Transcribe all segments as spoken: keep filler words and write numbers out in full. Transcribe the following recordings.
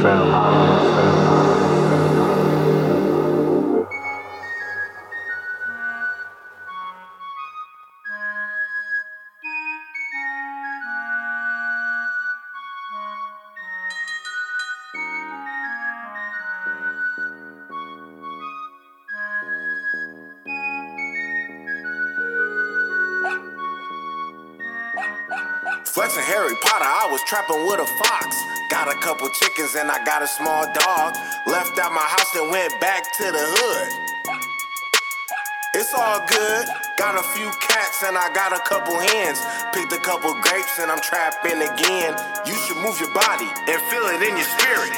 Flexing Harry Potter, I was trapping with a fox. Got a couple chickens and I got a small dog. Left out my house and went back to the hood. It's all good. Got a few cats and I got a couple hens. Picked a couple grapes and I'm trapping again. You should move your body and feel it in your spirit.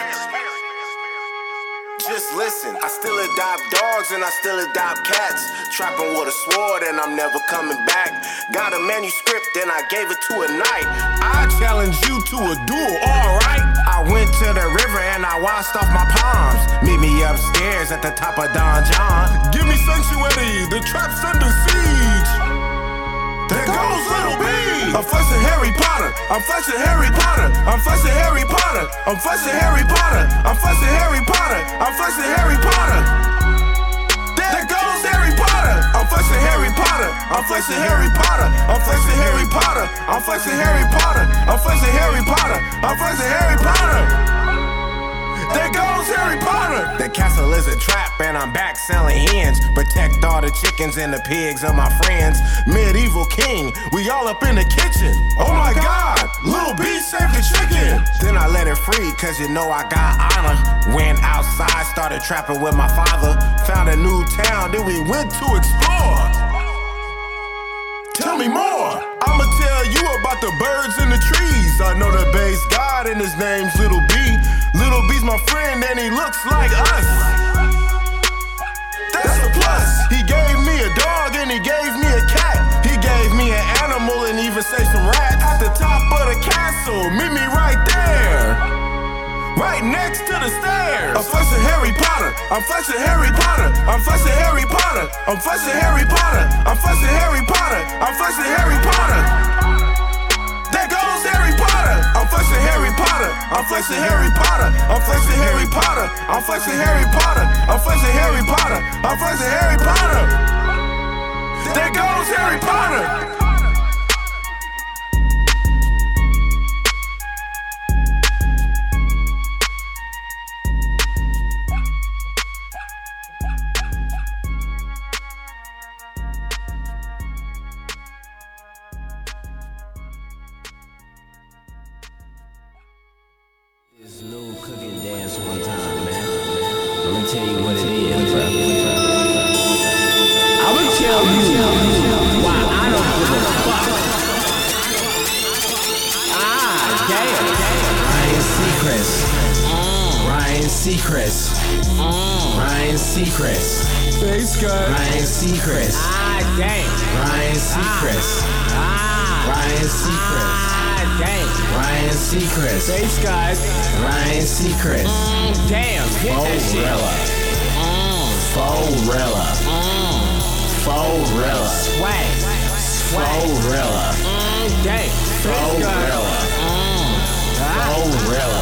Just listen, I still adopt dogs and I still adopt cats. Trapping with a sword and I'm never coming back. Got a manuscript and I gave it to a knight. I challenge you to a duel, alright? I went to the river and I washed off my palms. Meet me upstairs at the top of Don John. Give me sanctuary, the trap's under siege. There goes Little B. I'm flexing Harry Potter. I'm flexing Harry Potter. I'm flexing Harry Potter. I'm flexing Harry Potter. I'm flexing Harry Potter. I'm flexing Harry Potter. There goes Harry Potter. I'm flexing Harry Potter. I'm flexing Harry Potter. I'm flexing Harry Potter. I'm flexing Harry Potter. I'm flexing Harry Potter. I'm flexing Harry Potter. There goes Harry Potter. The castle is a trap and I'm back selling hens. Protect all the chickens and the pigs of my friends. Medieval king, we all up in the kitchen. Oh my God, Little B saved the chicken. Then I let it free cause you know I got honor. Went outside, started trapping with my father. Found a new town, then we went to explore. Tell me more. I'ma tell you about the birds and the trees. I know the base god and his name's Little B. Little B's my friend and he looks like us. That's a plus. He gave me a dog and he gave me a cat. He gave me an animal and even saved some rats. At the top of the castle, meet me right there. Right next to the stairs. I'm flexing Harry Potter. I'm flexing Harry Potter. I'm flexing Harry Potter. I'm flexing Harry Potter. I'm flexing Harry Potter. I'm flexing Harry Potter. There goes Harry Potter. I'm flexing Harry Potter. I'm flexing Harry Potter. I'm flexing Harry Potter. I'm flexing Harry Potter. I'm flexing Harry Potter. I'm flexing Harry Potter. There goes Harry Potter. Seacrest. Mm. Ryan Seacrest. Face guy. Ryan Seacrest. Ah, dang. Ryan Seacrest. Ah. Ryan Seacrest. Ah, dang. Ryan Seacrest. Face guy. Ryan Seacrest. Mm, damn. Forella. Mm. Forella. Mm. Forella. Swag. Swag. Forella. Mm, dang. Forella. Mm. Forella.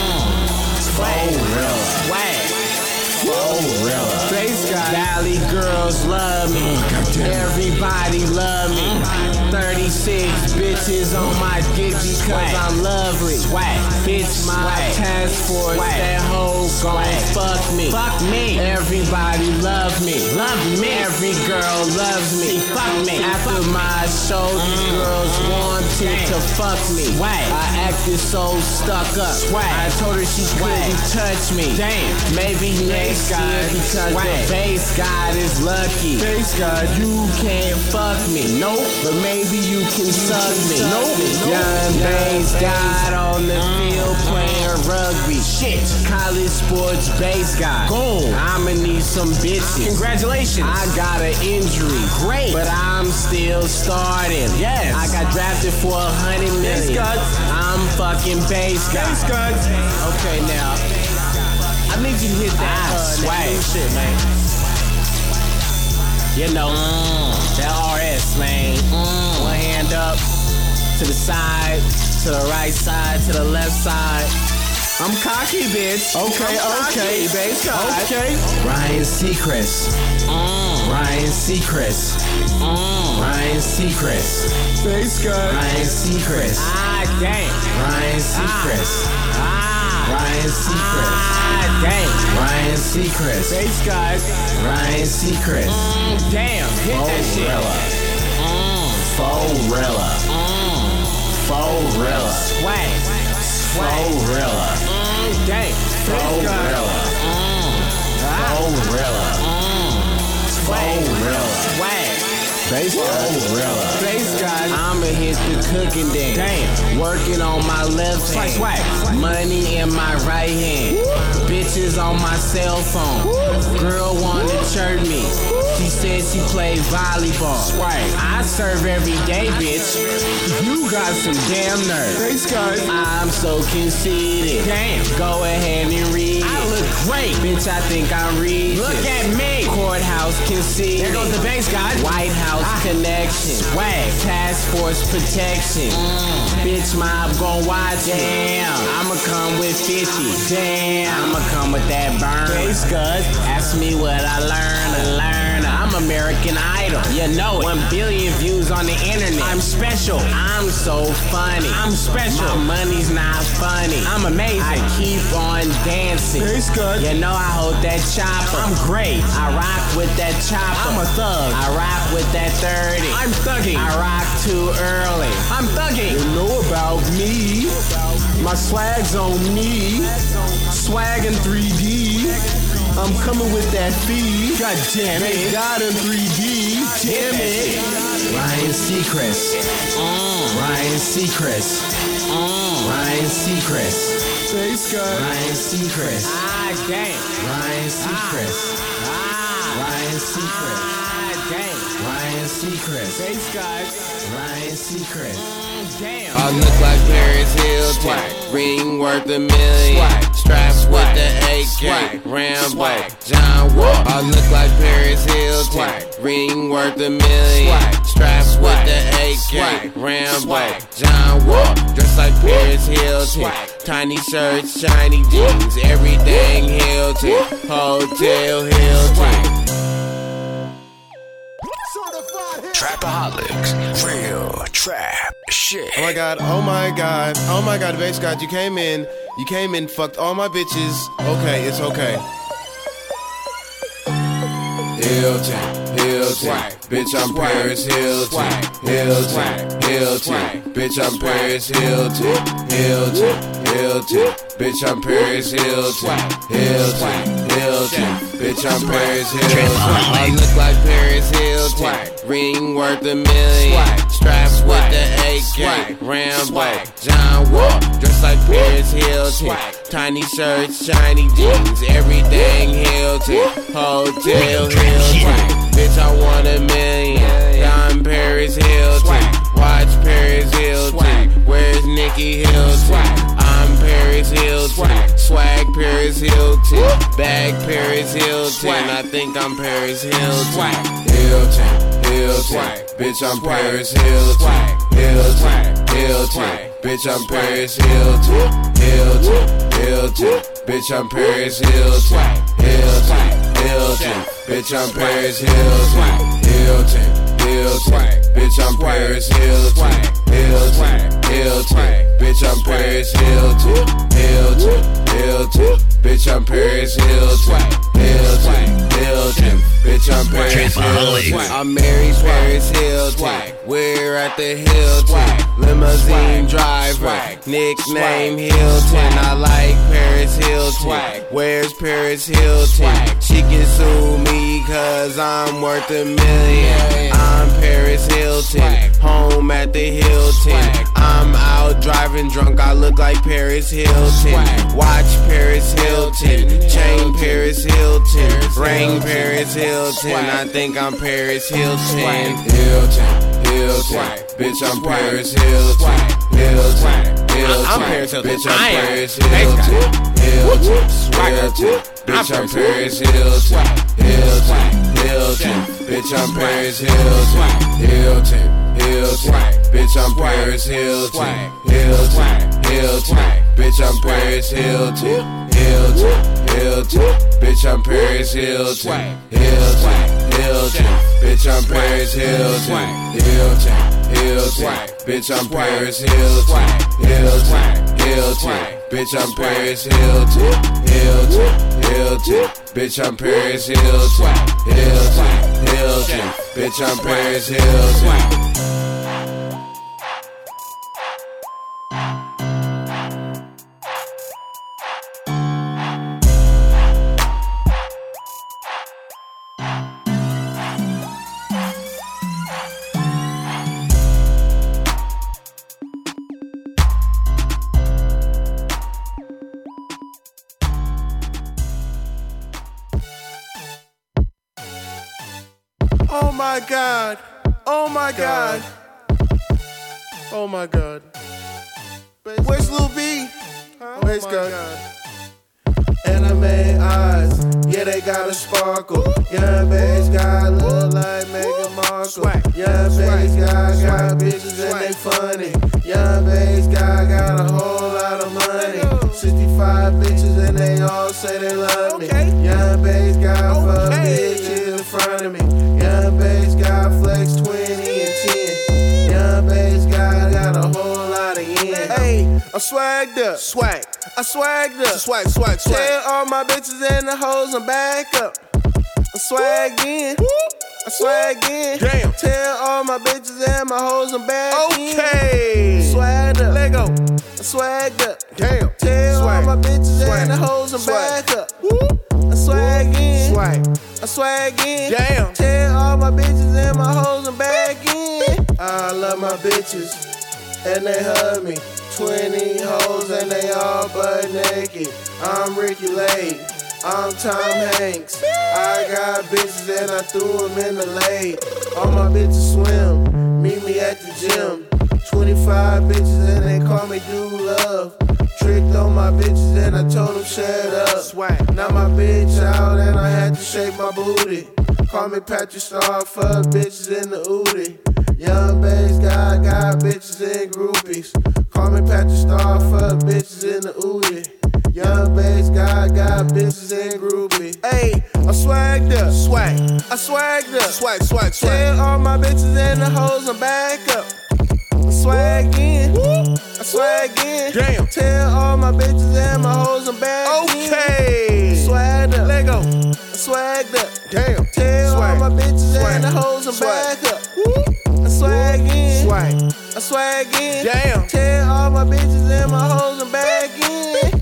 Forella. Swag. Forella. Face guy. Valley girls love me. Everybody love me. thirty-six bitches on my dick because I'm lovely. Swag. Bitch, my task force. That hoe gon' fuck me. Fuck me. Everybody love me. Love me. Every girl loves me. Fuck me. After my show, these girls wanted to fuck me. I acted so stuck up. I told her she couldn't touch me. Damn. Maybe next year because the base god is lucky. Base god, you can't fuck me. Nope. But maybe you can suck me. Nope. Young base god on the field playing rugby. Shit. College sports base god. Boom. I'ma need some bitches. Congratulations. I got an injury. Great. But I'm still starting. Yes. I got drafted for a hundred million. Base god. I'm fucking base god. Base god. Okay, now. I need you to hit that ah, uh, swag shit, man. You know, mm. that R S, man. Mm. One hand up, to the side, to the right side, to the left side. I'm cocky, bitch. Okay, I'm okay, cocky, bass God. okay. Ryan Seacrest. Mm. Ryan Seacrest. Mm. Ryan Seacrest. Bass God. Ryan Seacrest. Ah, damn. Ryan Seacrest. Ah. Ryan Seacrest. Ah, damn. Ryan Seacrest. Bass God. Ryan Seacrest. Mm, damn. Hit that shit. Forella. Mm. Forella. Mm. Forella. Swag. Swag. Forella. Mm, damn. Forella. Mm. Ah. Forella. Mm. Swag. Forella. Swag. Bass Forella. Bass God. I'ma hit the cooking dance. Damn. Working on my left hand. Swag. Money in my right hand. Bitches on my cell phone. Girl wanna chirp me. She said she played volleyball. Swag. I serve every day, bitch. You got some damn nerve. Bass God. I'm so conceited. Damn. Go ahead and read. I look great. Bitch, I think I'm reading. Look at me. Courthouse conceited. There goes the bass God. White House ah. connection. Swag. Task force protection. Mm. Bitch, mob gon' watch. Damn. I'ma come with fifty. Damn. I'ma come with that burn. Bass God. Ask me what I learned. I learned. I'm American Idol. You know it. One billion views on the internet. I'm special. I'm so funny. I'm special. My money's not funny. I'm amazing. I keep on dancing. Bass God. You know I hold that chopper. I'm great. I rock with that chopper. I'm a thug. I rock with that thirty. I'm thugging. I rock too early. I'm thugging. You know about me. My swag's on me. Swag in three D. I'm coming with that feed. God damn it. God in three D. Damn it. Ryan Seacrest. Mm. Ryan Seacrest. Mm. Ryan Seacrest. Bass God. Ryan Seacrest. Ah, damn. Ryan Seacrest. Ah. Ryan Seacrest. Ah, damn. Ryan Seacrest. Bass God. Ryan Seacrest. Mm, damn. I look like Paris Hilton, ring worth a million. Swag. Straps with Swag. the A K, Swag. Rambo, Swag. John Wall. I look like Paris Hilton, Swag. ring worth a million. Swag. Straps with Swag. the A K, Swag. Rambo, Swag. John Wall. Dressed like Paris Hilton, Swag. tiny shirts, shiny jeans, everything Hilton, Hotel Hilton. Trapaholics, real trap shit. Oh my God, oh my God, oh my God, Bass God, you came in, you came in, fucked all my bitches. Okay, it's okay. Hilton, Hilton, bitch I'm Paris Hilton, Hilton, Hilton, bitch I'm Paris Hilton, Hilton, Hilton, bitch I'm Paris Hilton, Hilton, Hilton, bitch I'm Paris Hilton. I look like Paris Hilton, ring worth a million, straps with the A K, Rambo, John Wall, dressed like Paris Hilton, tiny shirts, shiny jeans, everything Hilton, Hotel Hilton. Bitch, I want a million. I'm Paris Hilton. Watch Paris Hilton. Where's Nikki Hilton? I'm Paris Hilton. Swag Paris Hilton. Bag Paris Hilton. I think I'm Paris Hilton. Hilton, Hilton. Bitch, I'm Paris Hilton. Hilton, Hilton. Bitch, I'm Paris Hilton. Hilton, Hilton. Bitch, I'm Paris Hilton. Hilton, Hilton. Bitch, I'm Paris Hilton. Hilton, Hilton. Bitch, I'm Paris Hilton. Hilton, Hilton. Bitch, I'm Paris Hilton. Hilton, Hilton. Bitch, I'm Paris Hilton. Hilton, Hilton. Bitch, I'm Paris Hilton. I'm married Paris Hilton. We're at the Hilton. Limousine driver. Nickname Hilton. I like Paris Hilton. Where's Paris Hilton? She can sue me cause I'm worth a million. I'm Paris Hilton. Home at the Hilton. I'm out driving drunk. I look like Paris Hilton. Watch Paris Hilton. Chain Paris Hilton. Ring Paris Hilton. I think I'm Paris Hilton. Hilton, Hilton. Bitch, I'm Paris Hilton. Hilton, Hilton. I'm Paris Hilton. Bitch, I'm Paris Hilton. Hilton, Hilton. Bitch, I'm Paris Hilton. Hilton, Hilton. Bitch, I'm Paris Hilton. Hilton, Hilton. Bitch, I'm Paris Hilton. Hilton, Hilton. Bitch, I'm Paris Hilton. Hilton, Hilton. Bitch, I'm Paris Hilton. Hilton, Hilton. Bitch, I'm Paris Hilton. Hilton, Hilton. Bitch, I'm Paris Hilton. Hilton, Hilton. Bitch, I'm Paris Hilton. Hilton, Hilton. Bitch, I'm Paris Hilton. Hilton, Hilton. Bitch, I'm Paris Hilton. Oh my God, oh my God, oh my God. Where's Lil B? Where's God? Anime eyes, yeah they got a sparkle. Young bass guy look like Meghan Markle. Young bass guy got bitches and they funny. Young bass guy got a whole lot of money. sixty-five bitches and they all say they love me. Young bass guy fuck bitches in front of me. Young bass guy flex twenty and ten. Young bass guy got a whole lot of yen. Hey, I'm swagged up, swag. I swagged up, swag, swag, swag. Tell all my bitches and the hoes I'm back up. I'm swagged in, I swagged in. Damn. Tell all my bitches and my hoes I'm back in. Okay. Swagged up, let go. I swagged up. Damn. Tell swag. all my bitches swag. and the hoes I'm swag. back up. I swag in, swag. I swag in. Damn. Tell all my bitches and my hoes I'm back in. I love my bitches and they hug me. twenty hoes and they all butt naked. I'm Ricky Lake, I'm Tom Hanks. I got bitches and I threw them in the lake. All my bitches swim, meet me at the gym. twenty-five bitches and they call me Dude Love. Tricked on my bitches and I told them shut up. Now my bitch out and I had to shake my booty. Call me Patrick Star, fuck bitches in the Udi. Young bass guy got bitches and groupies. Call me Patrick Star, fuck bitches in the Udi. Young bass guy got bitches and groupies. Hey, I swagged up, swag. I swagged up, swag, swag, swag. Tell all my bitches and the hoes I'm back up. I swag in, I swag in. Damn. Tell all my bitches and my hoes I'm back okay. in. Okay. Swagged up, let go. I swagged up. Damn. Tell swag. all my bitches swag. and the hoes I'm swag. back up. I swag in, swag. I swag in. Damn. Tell all my bitches and my hoes I'm back in.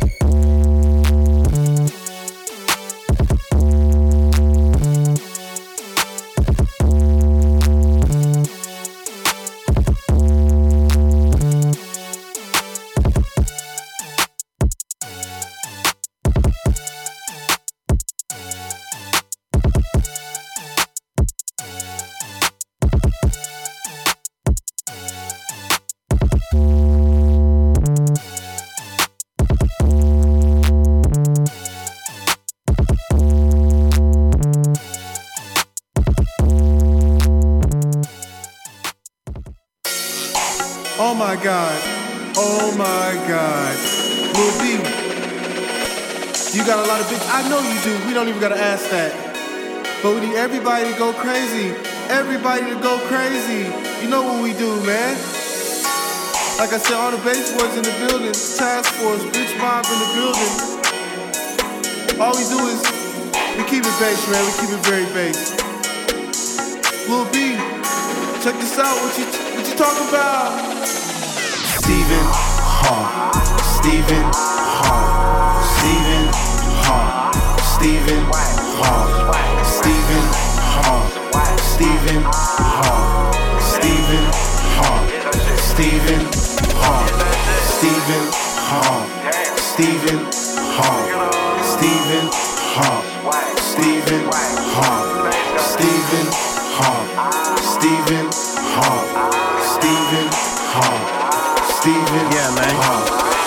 Oh my God, oh my God. Lil B, you got a lot of bitches. I know you do, we don't even gotta ask that. But we need everybody to go crazy. Everybody to go crazy. You know what we do, man. Like I said, all the bass boys in the building. Task force, bitch mob in the building. All we do is, we keep it bass, man. We keep it very bass. Lil B, check this out, what you, what you talking about? Stephen Hawk, Stephen Hawk, Stephen Hawk, Stephen Hawk, Stephen Hawk, Stephen Hawk, Stephen Hawk, Stephen Hawk, Stephen Hawk, Stephen Hawk, Stephen Hawk, Stephen Hawk, Stephen Hawk, Stephen Hawk, Stephen Hawk. Stephen, yeah, man. Hawk.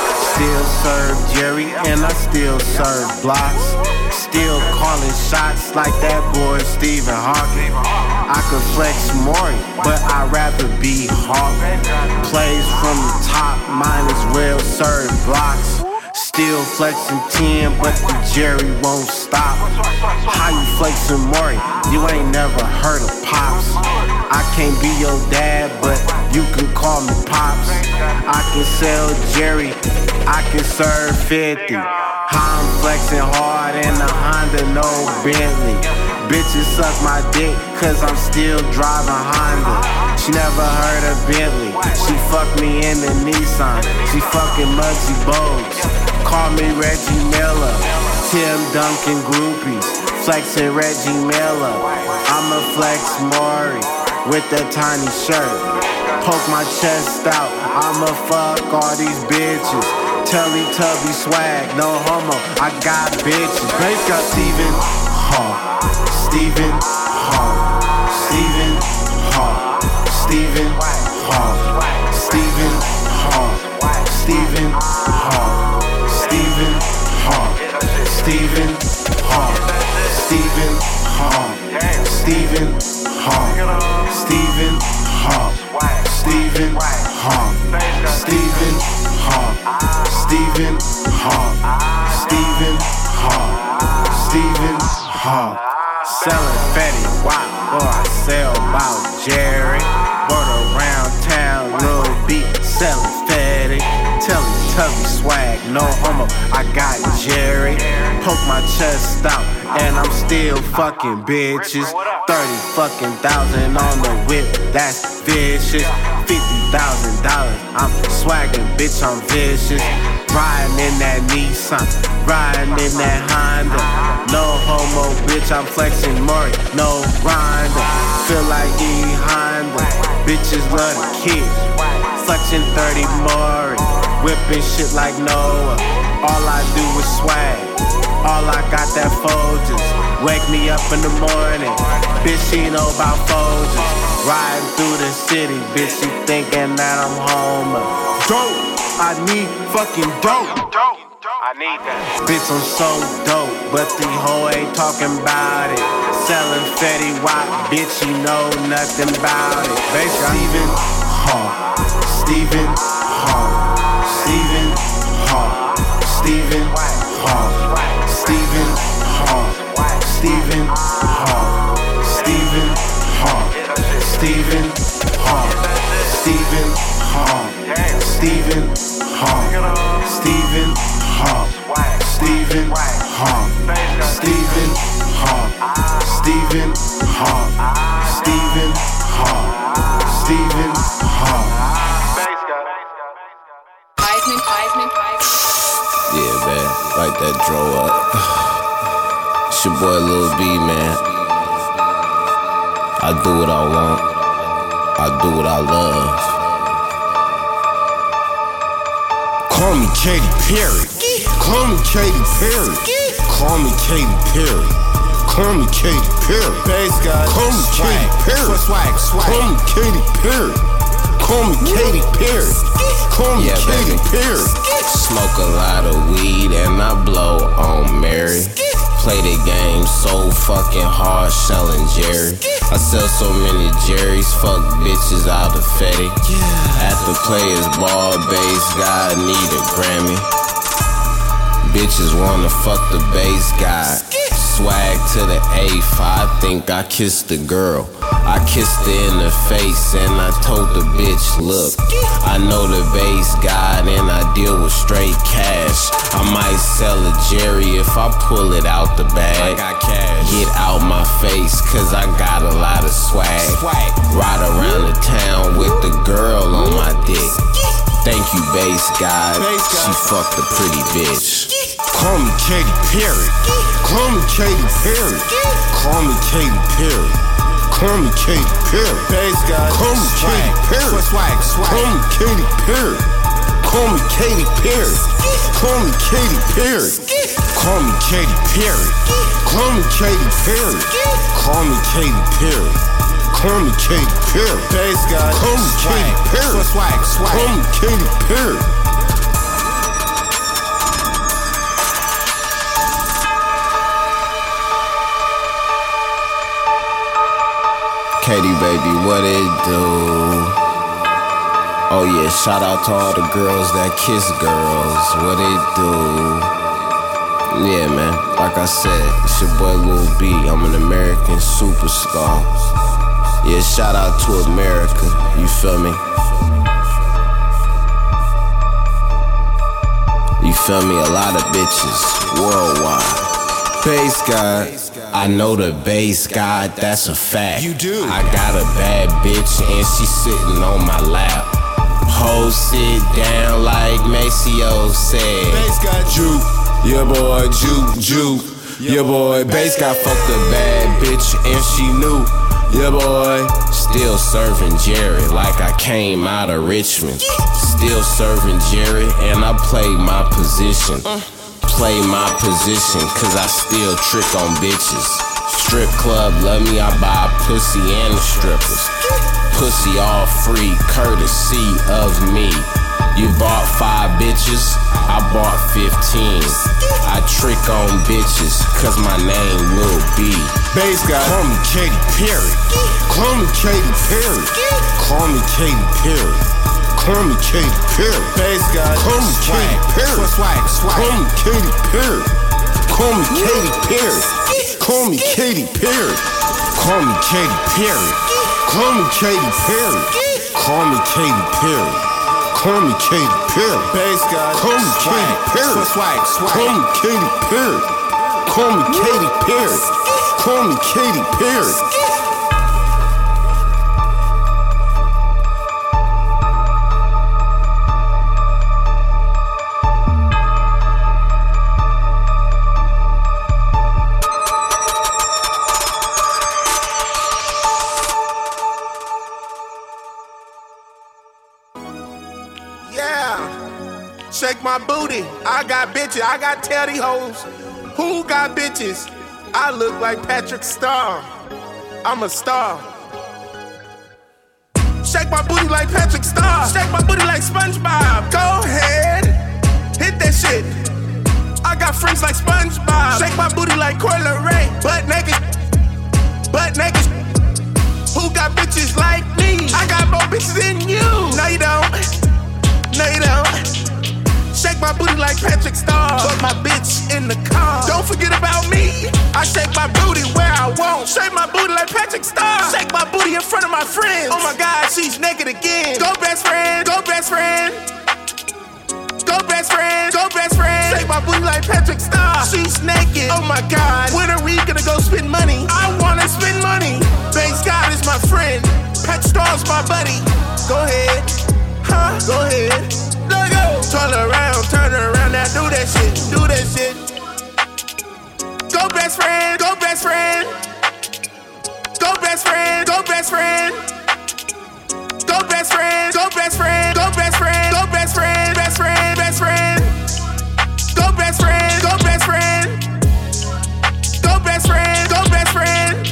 still serve Jerry and I still serve blocks. Still calling shots like that boy Stephen Hawking. I could flex Maury, but I'd rather be Hawk. Plays from the top, mine is well served blocks. Still flexing ten, but the Jerry won't stop. How you flexing Maury? You ain't never heard of Pops. I can't be your dad, but you can call me Pops. I can sell Jerry, I can serve fifty. How I'm flexing hard in a Honda, no Bentley. Bitches suck my dick, cause I'm still driving Honda. She never heard of Bentley, she fucked me in the Nissan. She fucking Muggsy Bogues, call me Reggie Miller. Tim Duncan groupies, flexing Reggie Miller. I'ma flex Maury with that tiny shirt. Poke my chest out, I'ma fuck all these bitches. Teletubby swag, no homo, I got bitches. Bass got Stephen Hawk, Stephen Hawk, Stephen Hawk, Stephen Hawk, Stephen Hawk, Stephen Hawk, Stephen Hawk, Stephen Hawk, Stephen Hawk, Stephen Hawk, Stephen Hawk, Stephen Hawk, Stephen Hawk, Stephen Hawk, Stephen Hawk, Stephen Hawk. Selling Fetty Wap, or I sell about Jerry. Word around town, Lil B, selling Fetty. Teletubby swag, no homo, I got Jerry. Poke my chest out, and I'm still fucking bitches. Thirty fucking thousand on the whip, that's vicious. Fifty thousand dollars, I'm swagging, bitch, I'm vicious. Riding in that Nissan, riding in that Honda. No homo, bitch, I'm flexing Maury, no Rhonda. Feel like E Honda, bitches love the kids. Flexing thirty Maury, whipping shit like Noah. All I do is swag, all I got that Folgers. Wake me up in the morning, bitch, she know about Folgers. Riding through the city, bitch, she thinking that I'm home. Dope, I need fucking dope. I need that. Bitch, I'm so dope, but the hoe ain't talking about it. Selling Fetty Wap, bitch, you know nothing about it. Bass Stephen Hawk, Stephen Hawk, Stephen Hawk, Stephen Hawk, Stephen Hawk, Stephen Hawk, Stephen Hawk, Stephen Hawk, Stephen Hawk, Stephen Hawk, Stephen Hawk, Stephen Hawk, Stephen Hawk, Stephen Hawk, Stephen Hawk, Stephen Hawk. Yeah, man, like that draw up. It's your boy Lil B, man. I do what I want, I do what I love. Call me Katy Perry. Call me Katy Perry. Call me Katy Perry. Call me Katy Perry. Bass guy. Call me Katy Perry. Swag, swag. Call me Katy Perry. Call me Katy Perry. Call me Yeah, Katy baby. Perry. Smoke a lot of weed and I blow on Mary. Play the game so fucking hard, selling Jerry. I sell so many Jerry's, fuck bitches out of Fetty. At the players ball, bass guy need a Grammy. Bitches wanna fuck the bass guy. Swag to the eighth, I think I kissed the girl. I kissed her in the face and I told the bitch, look, I know the bass god and I deal with straight cash. I might sell a Jerry if I pull it out the bag. I got cash. Get out my face cause I got a lot of swag. Ride around the town with the girl on my dick. Thank you, bass god. She fucked a pretty bitch. Call me Katy Perry. Call me Katy Perry. Call me Katy Perry. Call me Katy Perry. Bass guy. Call me Katy Perry. Swag, swag. Call me Katy Perry. Call me Katy Perry. Call me Katy Perry. Call me Katy Perry. Call me Katy Perry. Call me Katy Perry. Call me Katy Perry. Bass guy. Call me Katy Perry. Swag, swag. Call me Katy Perry. Katie, baby, what it do? Oh yeah, shout out to all the girls that kiss girls. What it do? Yeah, man, like I said, it's your boy Lil B. I'm an American superstar. Yeah, shout out to America, you feel me? You feel me? A lot of bitches worldwide. Bass God, I know the bass God, that's a fact. You do. I got a bad bitch and she sitting on my lap. Hoes sit down like Maceo said. Bass got juke, Yeah boy, juke, juke. Yeah boy, bass got fucked a bad bitch and she knew. Yeah boy, still serving Jerry like I came out of Richmond. Still serving Jerry and I play my position. Play my position cause I still trick on bitches. Strip club love me, I buy pussy and the strippers. Pussy all free, courtesy of me. You bought five bitches, I bought fifteen. I trick on bitches, cause my name Lil B. Bass God, call me Katy Perry. Call me Katy Perry. Call me Katy Perry. Call me Katy Perry. Bass God, call me Katy Perry. Swag, swag. Call me Katy Perry. Call me Katy Perry. Call me Katy Perry. Call me Katy Perry. Call me Katy Perry. Call me Katy Perry. Call me Katy Perry. Bass God, call me Katy Perry. Swag, swag. Call me Katy Perry. Call me Katy Perry. Call me Katy Perry. Shake my booty. I got bitches. I got tell these hoes. Who got bitches? I look like Patrick Star. I'm a star. Shake my booty like Patrick Star. Shake my booty like SpongeBob. Go ahead. Hit that shit. I got friends like SpongeBob. Shake my booty like Coyle Ray. Butt naked. Butt naked. Who got bitches like me? I got more bitches than you. No, you don't. No, you don't. Shake my booty like Patrick Star. Put my bitch in the car. Don't forget about me. I shake my booty where I want. Shake my booty like Patrick Star. Shake my booty in front of my friends. Oh my God, she's naked again. Go best friend. Go best friend. Go best friend. Go best friend. Shake my booty like Patrick Star. She's naked. Oh my God. When are we gonna go spend money? I wanna spend money. Bass God is my friend. Patrick Star's my buddy. Go ahead. Huh? Go ahead. Go go. Turn around, turn around, now do that shit, do that shit. Go best friend, go best friend. Go best friend, go best friend. Go best friend, go best friend, go best friend, go best friend, best friend, best friend. Go best friend, go best friend. Go best friend, go best friend.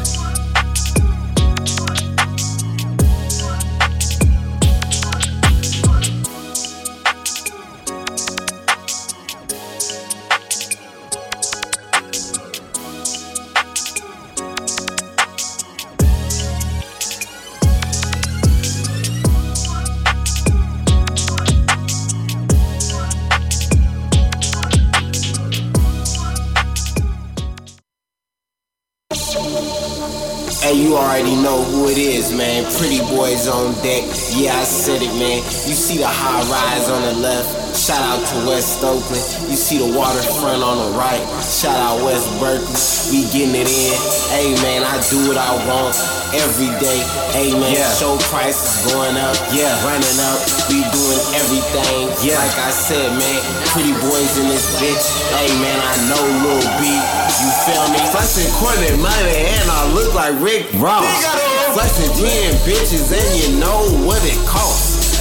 Hey, you already know who it is, man. Pretty boys on deck. Yeah, I said it, man. You see the high rise on the left. Shout out to West Oakland. You see the waterfront on the right. Shout out West Berkeley. We getting it in. Hey, man, I do what I want every day. Hey, man, yeah. Show prices going up. Yeah, running up. We doing everything. Yeah, like I said, man. Pretty boys in this bitch. Hey, man, I know Lil B. You feel me? Flexing quarter money and I look like Rick Ross. Flexing ten bitches and you know what it costs.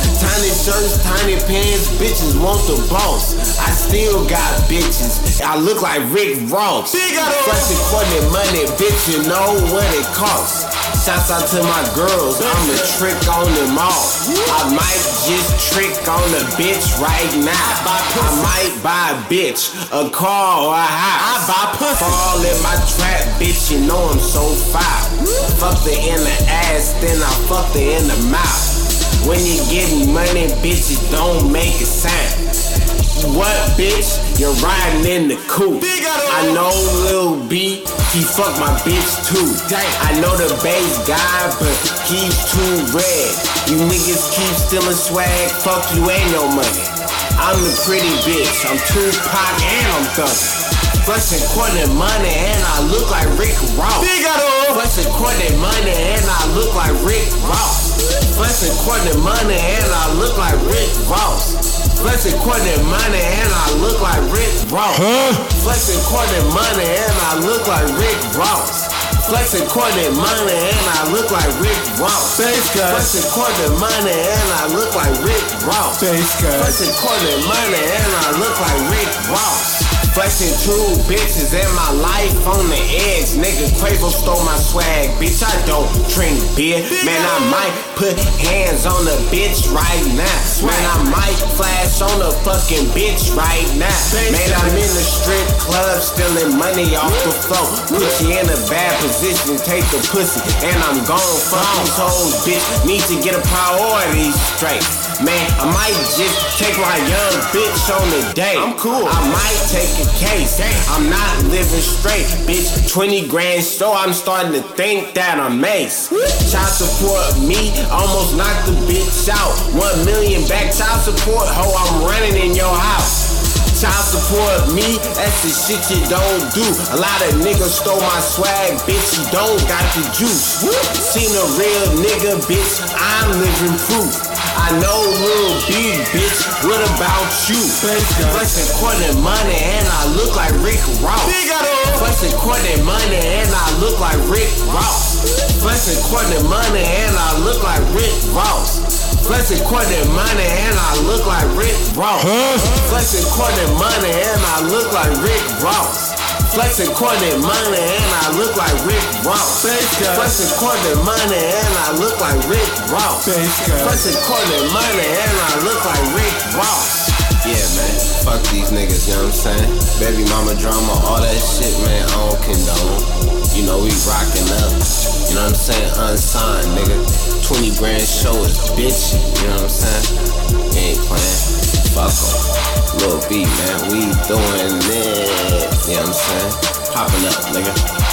Tiny shirts, tiny pants, bitches want the boss. I still got bitches, I look like Rick Ross. Flexing coordinate money, bitch, you know what it costs. Shouts out to my girls, I'ma trick on them all. I might just trick on a bitch right now. I might buy a bitch, a car or a house. I buy pussy. Fall in my trap, bitch, you know I'm so foul. Fuck her in the ass, then I fuck her in the mouth. When you getting money, bitches don't make a sound. What, bitch? You're riding in the coupe. I know Lil B, he fuck my bitch too. I know the bass guy, but he's too red. You niggas keep stealing swag, fuck you, ain't no money. I'm the pretty bitch, I'm Tupac and I'm thuggin'. Flexing coordinate money and I look like Rick Ross. Flexing coordinate money and I look like Rick Ross. Flexing coordinate money and I look like Rick Ross. Flexing coordinate money and I look like Rick Ross. Huh? Flexing coordinate money and I look like Rick Ross. Flexing coordinate money and I look like Rick Ross. Flexing coordinate money and I look like Rick Ross. Flexing coordinate money and I look like Rick Ross. Flexing two bitches and my life on the edge. Nigga, Quavo stole my swag, bitch, I don't drink beer. Man, I might put hands on a bitch right now. Man, I might flash on a fucking bitch right now. Man, I'm in the strip club stealing money off the floor. Put you in a bad position, take the pussy, and I'm gone. Fuck these hoes, bitch, need to get a priority straight. Man, I might just take my young bitch on the date. I'm cool. I might take a case. I'm not living straight, bitch. twenty grand store, I'm starting to think that I'm Mace. Child support me, almost knocked the bitch out. One million back child support, ho, I'm running in your house. Child support me, that's the shit you don't do. A lot of niggas stole my swag, bitch, you don't got the juice. Seen a real nigga, bitch, I'm living proof. I know Lil B, bitch, what about you? Flexing coordinate money and I look like Rick Ross. Flexing coordinate money and I look like Rick Ross. Flexing coordinate money and I look like Rick Ross. Flexing coordinate money and I look like Rick Ross. Flexing coordinate money and I look like Rick Ross. Flexing coordinate money and I look like Rick Ross. Flexing coordinate money and I look like Rick Ross. Flexing coordinate money and I look like Rick Ross. Yeah, man, fuck these niggas, you know what I'm saying? Baby mama drama, all that shit, man, I don't condone. You know we rockin' up, you know what I'm saying? Unsigned, nigga. twenty grand show is bitch, you know what I'm saying? We ain't playin', fuck em. Lil B, man, we doing it, you know what I'm saying? Poppin' up, nigga.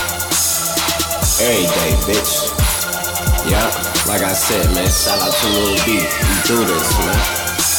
Every day, bitch. Yup, like I said, man, shout out to Lil B. We do this, man.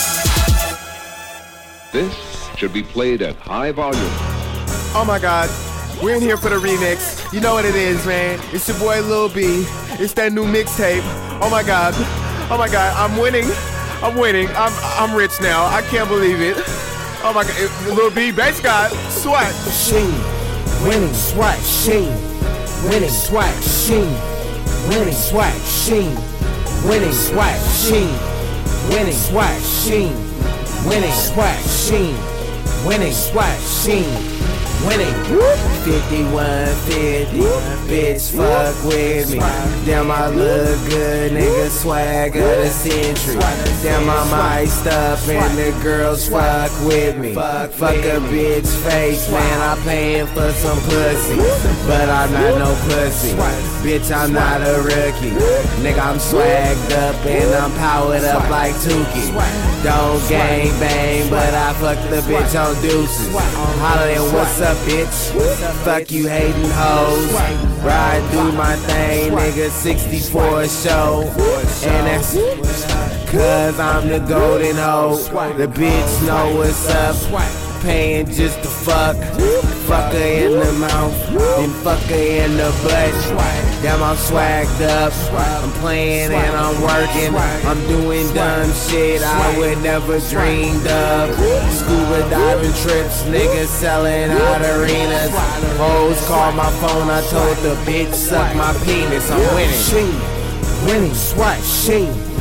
This should be played at high volume. Oh my God, we're in here for the remix. You know what it is, man. It's your boy Lil B. It's that new mixtape. Oh my God, oh my God, I'm winning. I'm winning. I'm I'm rich now. I can't believe it. Oh my God, Lil B, bass God, swag. Sheen, winning, swag, sheen, winning, swag, sheen, winning, swag, sheen, winning, swag, sheen, winning, swag, sheen. Winning, swag, sheen. Winning, swag, sheen. Winning. fifty-one fifty, bitch, fuck with me. Damn, I look good, nigga, swag of the century. Damn, I might stuff and the girls fuck with me. Fuck a bitch face, man, I'm paying for some pussy. But I'm not no pussy. Bitch, I'm not a rookie. Nigga, I'm swagged up and I'm powered up like Tukey. Don't gang bang, but I fuck the bitch on deuces. Hollering, what's up, bitch? Fuck you hating hoes. Ride through my thing, nigga, sixty-four show. And that's cause I'm the golden hoe. The bitch know what's up. Paying just to fuck. Fuck her in the mouth, then fuck her in the butt. Damn, I'm swagged up. I'm playing and I'm working. I'm doing dumb shit I would never dreamed of. Scuba diving trips, niggas selling out arenas. Hoes call my phone, I told the bitch suck my penis. I'm winning. Sheen, winning, swag, sheen.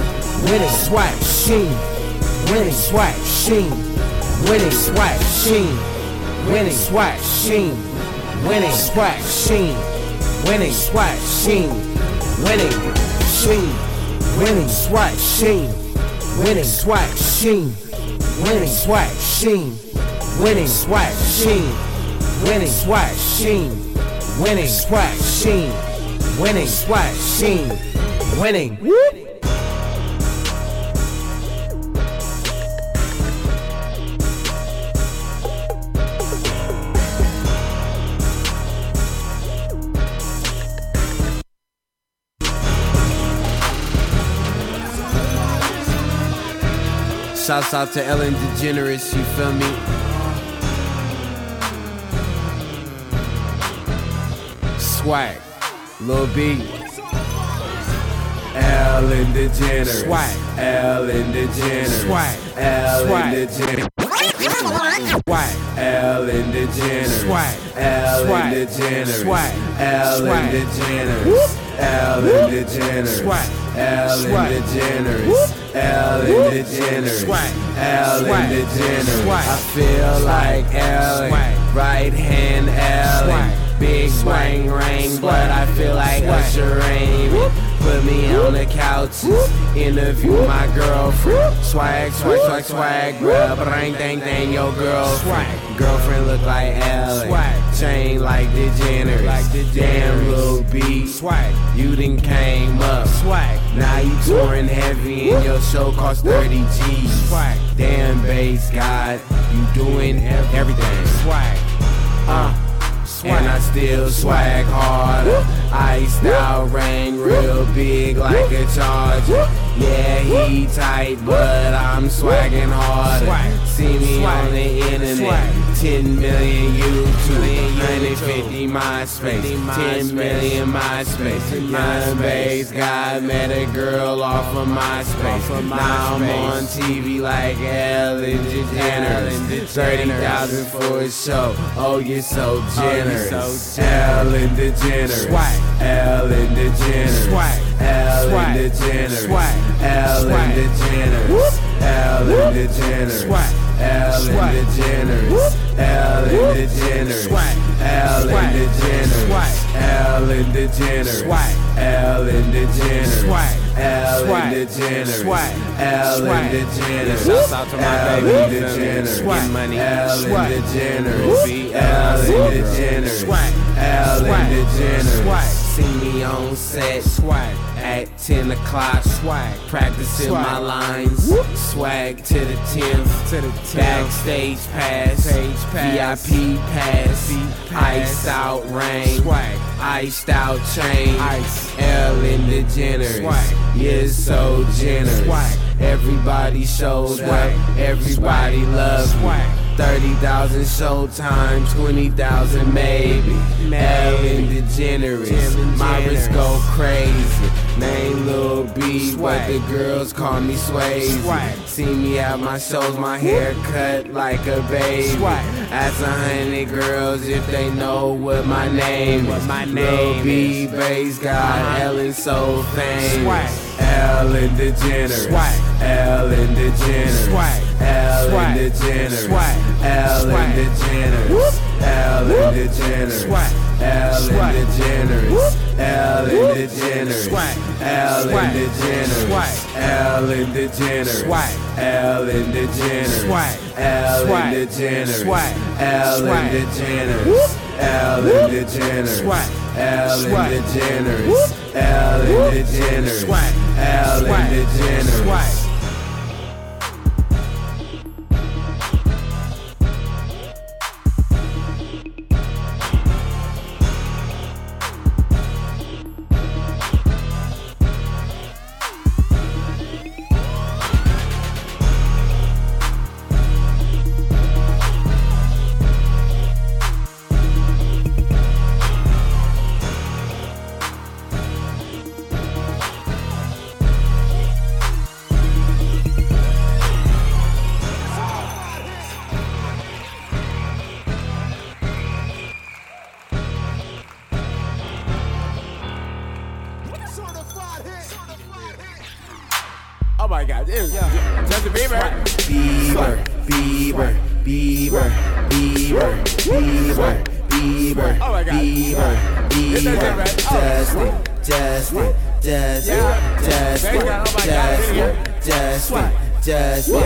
winning swag sheen, winning swag sheen, winning swag sheen, winning swag sheen, winning swag sheen, winning swag sheen, winning sheen, winning swag sheen, winning swag sheen, winning swag sheen, winning swag sheen, winning swag sheen, winning swag sheen, winning swag sheen, winning. Shouts out to Ellen DeGeneres, you feel me? Swag, Lil B. Ellen DeGeneres. Swag. Ellen DeGeneres. Swag. Ellen Swag. DeGeneres. Swag. Ellen DeGeneres. Swag. Ellen Swag. DeGeneres. Swag. Ellen Swag. DeGeneres. Ellen DeGeneres. Swag. Ellen Swag. DeGeneres. Ellen DeGeneres. Swag. Ellen Swag. DeGeneres. Swag. I feel like Ellen. Swag. Right hand Ellen. Swag. Big Swag. ring ring, Swag. but I feel like Swag. Usher Raymond. Put me on the couch, interview my girlfriend. Swag, swag, swag, swag, grab a ring, dang, dang, your girlfriend. Swag. Girlfriend look like Ellen. Swag. Chain like DeGeneres. Like DeGeneres. Damn little beat. Swag. You done came up. Swag. Now you touring heavy and your show cost thirty G's. Swag. Damn bass God, you doing everything. Swag. Uh. And I still swag harder. Iced out, rang real big like a charger. Yeah, he tight, but I'm swagging harder. Swag. See me Swag. on the internet. Swag. ten million YouTube, one hundred fifty MySpace, ten million MySpace. Young bass guy met a girl off of MySpace. Now I'm on T V like Ellen DeGeneres. thirty thousand for a show. Oh, you're so generous. Ellen DeGeneres. Swag. Ellen DeGeneres. Swag. Ellen Swag. DeGeneres. Swag. Ellen Swag. DeGeneres. Ellen DeGeneres. Swag. Ellen Swag. DeGeneres. Ellen DeGeneres. Swag. Ellen Swag. DeGeneres. Swag. Ellen DeGeneres. Swag. Ellen DeGeneres. Swag. Ellen Swag. DeGeneres. Swag. Ellen Swag. DeGeneres. Shouts out to my Ellen baby. DeGeneres. Swag. Money. Ellen Swag. DeGeneres. Ellen DeGeneres. Swag. Ellen Swag. DeGeneres. Swag. See me on set. Swag. At ten o'clock. Swag. Practicing Swag. my lines. Swag to the tenth. To the tenth. Backstage pass. Stage pass. V I P pass. V I P pass. Iced out rain. Swag. Iced out chain. Ice. Ellen DeGeneres. Swag. You're so generous. Swag. Everybody showed Swag. up. Everybody Swag. loves Swag. thirty thousand showtime, twenty thousand maybe. Maybe. Ellen DeGeneres. Ellen My wrist DeGeneres. go crazy. Name Lil B, Swag. but the girls call me Swayze. Swag. See me at my shows, my hair cut like a baby. Swag. Ask a hundred girls if they know what my name What is. my Lil name B, is. bass God, Uh-huh. Ellen so famous. Swag. Ellen DeGeneres. Swag. Ellen DeGeneres. Swag. Ellen Swag. DeGeneres. Swag. Ellen Swag. DeGeneres. Ellen DeGeneres. Swag. Ellen Swag. DeGeneres. Ellen DeGeneres. Swag. Ellen Swag. DeGeneres. Swag. Ellen DeGeneres. Swag. Ellen DeGeneres. Swag. Ellen Swag. DeGeneres. Swag. Ellen Swag. DeGeneres. Ellen DeGeneres. Swag. Ellen Swag. DeGeneres. Ellen DeGeneres. Swag. Ellen Swag. DeGeneres. Swag. my God. Justin Bieber. Bieber, Bieber, Bieber, Bieber, Bieber, Bieber, Oh my God. Bieber, This is it, Bieber, right? Oh. Justin, Justin, Justin, Yeah. Justin, Oh my God. Justin, Justin, Justin,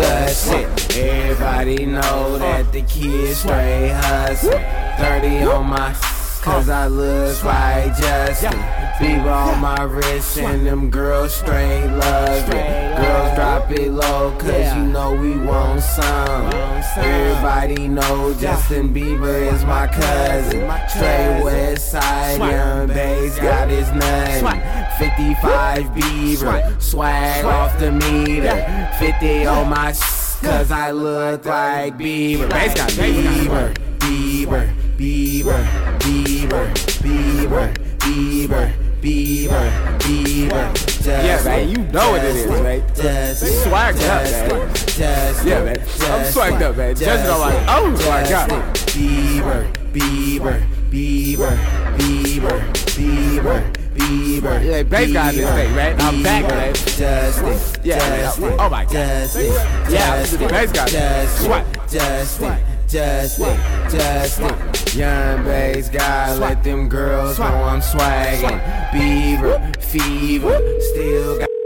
Justin. Everybody know that the kid straight hustling. thirty on my, cause I look like Justin. Bieber on my wrist and them girls straight love it. Girls drop it low cause you know we want some. Everybody know Justin Bieber is my cousin. Straight west side, young bass got his nuttin'. fifty-five Bieber, swag off the meter. fifty on my cause I look like Bieber. Bieber, Bieber, Bieber, Bieber, Bieber, Bieber, Bieber, Bieber, Justin, Yeah, man, you know what it is, man. Justin, Swagged up, man. Justin, Yeah, man. I'm swagged up, man. Justin, I'm like, oh my God. Bieber, Bieber, Bieber, Bieber, Bieber, Bieber. Yeah, bass got this thing, man. I'm back, man. Justin, Yeah, man. Justin, Oh my God. Justin, Yeah, the bass got Justin, swag. Justin, Justin, Justin, young bass guy, let them girls know I'm swaggin'. Bieber, fever, still got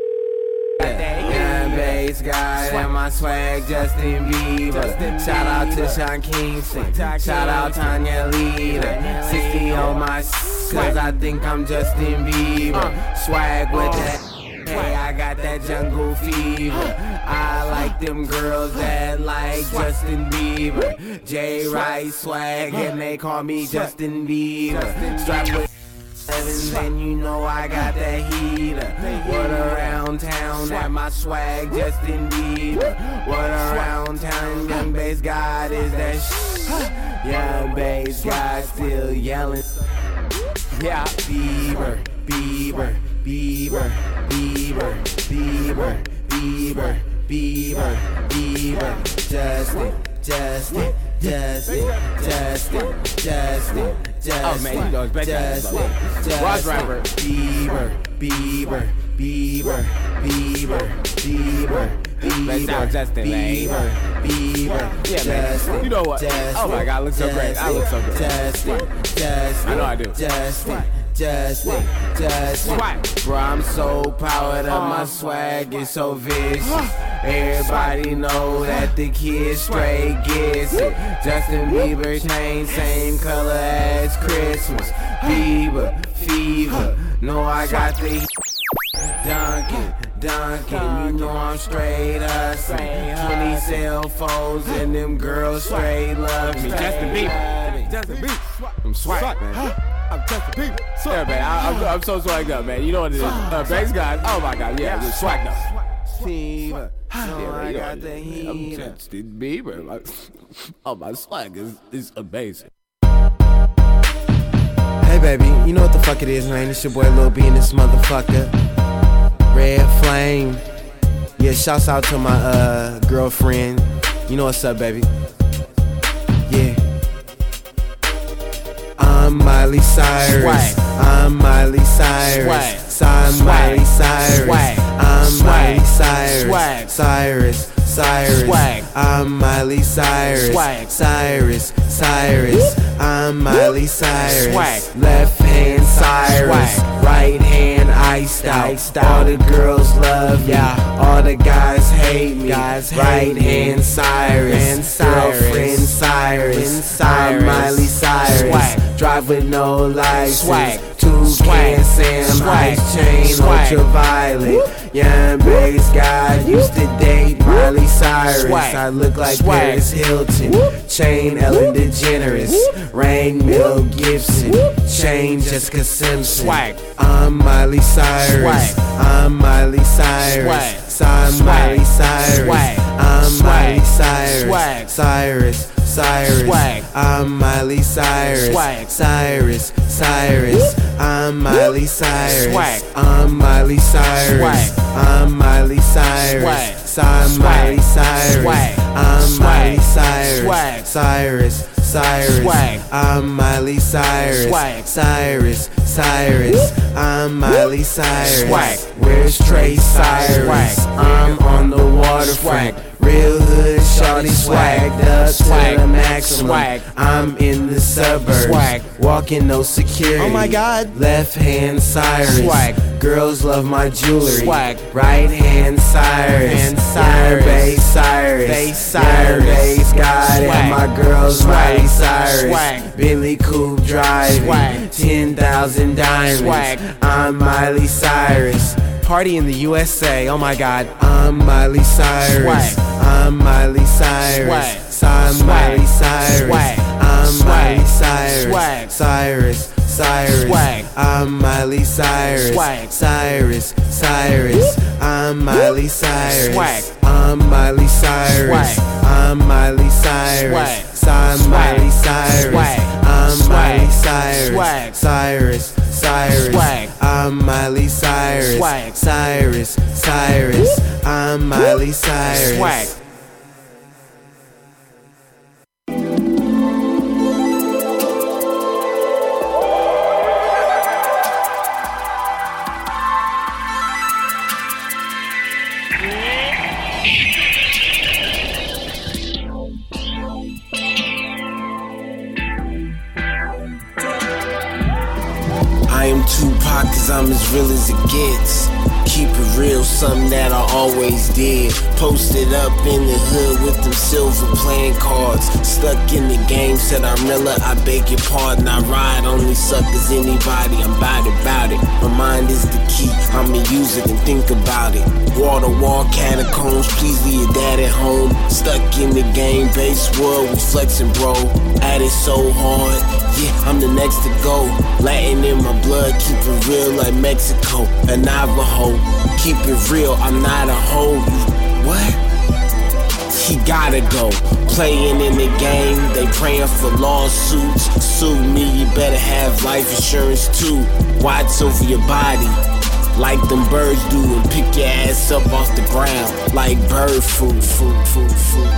that young bass guy and my swag, Justin Bieber. Shout out to Sean Kingston, shout out Tanya Leader. sixty on my cause I think I'm Justin Bieber. Swag with that. Hey, I got that jungle fever. I like them girls that like Justin Bieber. J Rice swag and they call me Justin Bieber. Strapped with sevens and you know I got that heater. What around town at my swag, Justin Bieber. What around town, young bass god is that sh. Young bass god still yelling. Yeah, Bieber, Bieber, Bieber, Bieber, Bieber, Bieber, Bieber, Bieber, Justin, Justin, Justin, Justin, Justin, Justin. Oh man, you know it's better. Justin, Watch Justin, rapper. Bieber, Bieber, Bieber, Bieber, Bieber, Let's Bieber, sound Justin, man. Bieber, Bieber, Yeah, man. Justin, You know what? Justin, Oh my God, I look so great. I look so good. Justin, Justin, I know I do. Justin, Justin, Justin. Bro, I'm so powered up, my swag is so vicious. Everybody know that the kid straight gets it. Justin Bieber chain, same color as Christmas. Bieber, fever, know I got the Dunkin', Dunkin', you know I'm straight hustling. twenty cell phones and them girls straight love me. Justin Bieber. Justin Bieber. I'm swag, man. I'm Justin Bieber. Yeah, man. I, I'm, I'm so swagged up, man. You know what it is. Uh, bass God. Oh my God. Yeah, you're swagged up. Fever, know Yeah, man, I you know got what it the is. I'm heat. Justin Bieber. Like, oh, my swag is, is amazing. Hey baby, you know what the fuck it is, man? It's your boy Lil B and this motherfucker. Red Flame. Yeah, shouts out to my uh girlfriend. You know what's up, baby? Yeah. I'm Miley Cyrus. Swag. I'm Miley Cyrus. Swag. I'm Swag. Miley Cyrus. Swag. I'm Swag. Miley Cyrus. Swag. Cyrus. Cyrus. Swag. I'm Miley Cyrus. Swag. Cyrus. Cyrus. I'm Miley Cyrus. Swag. Left hand Cyrus. Swag. Right hand iced out. All the girls love ya. All the guys hate me. Guys right hate me. hand Cyrus. And Cyrus. Girlfriend Cyrus. Cyrus. I'm Miley Cyrus. Swag. Drive with no license. Swag. Two Swag. can Sam Swag. ice chain Swag. ultraviolet. Young bass guy used to date Miley Cyrus. Swag. I look like Swag. Paris Hilton. Chain Ellen DeGeneres. Rain Mel Gibson. Chain Jessica Simpson. Swag. I'm Miley Cyrus. Swag. I'm Miley Cyrus. I'm Swag. Miley Cyrus. Swag. I'm Swag. Miley Cyrus. Swag. Cyrus. Cyrus. Swag. I'm Miley Cyrus. Swag. Cyrus. Cyrus. I'm Miley Cyrus. Swag. I'm Miley Cyrus. Swag. I'm Miley Cyrus. I'm Swag. Miley Cyrus. Swag. I'm Swag. Miley Cyrus. Swag. Cyrus. Cyrus. Swag. I'm Miley Cyrus. Swag. Cyrus. Cyrus. I'm Miley Cyrus. Swag. Where's Trey Cyrus? Swag. I'm on the waterfront. Real hood shawty swagged up Swag. to the maximum. Swag. I'm in the suburbs. Swag. Walking no security. Oh my God. Left hand Cyrus. Swag. Girls love my jewelry. Swag. Right hand Cyrus. Hand Cyrus. Base Cyrus. Base Cyrus. Base God. And my girls Swag. Miley Cyrus. Swag. Billy Coupe driving. Swag. ten thousand diamonds. Swag. I'm Miley Cyrus. Party in the U S A, oh my God. I'm Miley Cyrus. Swag. I'm Miley Cyrus. Swag. I'm Miley Cyrus. Swag. I'm Swag. Miley Cyrus. Swag. Cyrus. Cyrus. Swag. I'm Miley Cyrus. Swag. Cyrus. Cyrus. I'm Miley Cyrus. Swag. I'm Miley Cyrus. Swag. I'm Miley Cyrus. I'm Miley Cyrus. Swag. I'm Miley Swag. Cyrus. Cyrus. Cyrus. Swag. I'm Miley Cyrus. Swag. Cyrus. Cyrus. I'm Miley Cyrus. Swag. I am Tupac cause I'm as real as it gets. Keep it real, something that I always did. Posted up in the hood with them silver playing cards. Stuck in the game, said I'm realer, I beg your pardon. I ride, only suck as anybody, I'm bout it, bout it. My mind is the key, I'ma use it and think about it. Wall to wall catacombs, please leave your dad at home. Stuck in the game, base world, we flexing bro. At it so hard, yeah, I'm the next to go. Latin in my blood, keep it real like Mexico and Navajo. Keep it real, I'm not a hoe. You, what? He gotta go. Playing in the game, they praying for lawsuits. Sue me, you better have life insurance too. Watch over your body, like them birds do, and pick your ass up off the ground, like bird food, food, food, food.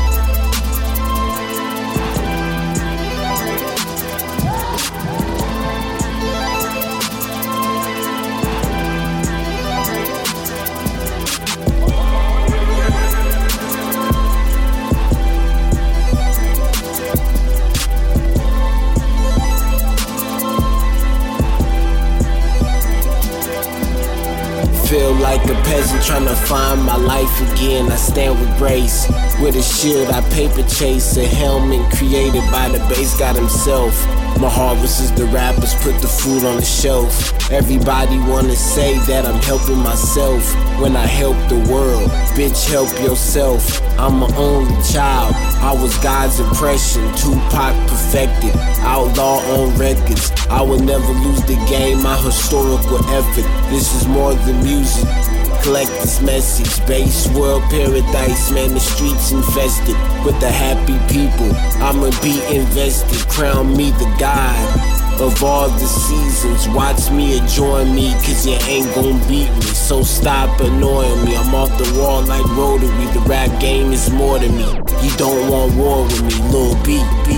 Feel like a peasant trying to find my life again. I stand with grace. With a shield I paper chase. A helmet created by the bass god himself. My harvest is the rappers, put the food on the shelf. Everybody wanna say that I'm helping myself when I help the world. Bitch, help yourself. I'm my only child. I was God's impression. Tupac perfected. Outlaw on records. I will never lose the game. My historical effort. This is more than music. Collect this message. Base world paradise. Man, the streets infested with the happy people. I'ma be invested. Crown me the god of all the seasons. Watch me or join me, cause you ain't gon' beat me. So stop annoying me. I'm off the wall like Rotary. The rap game is more than me. You don't want war with me, Lil B, B.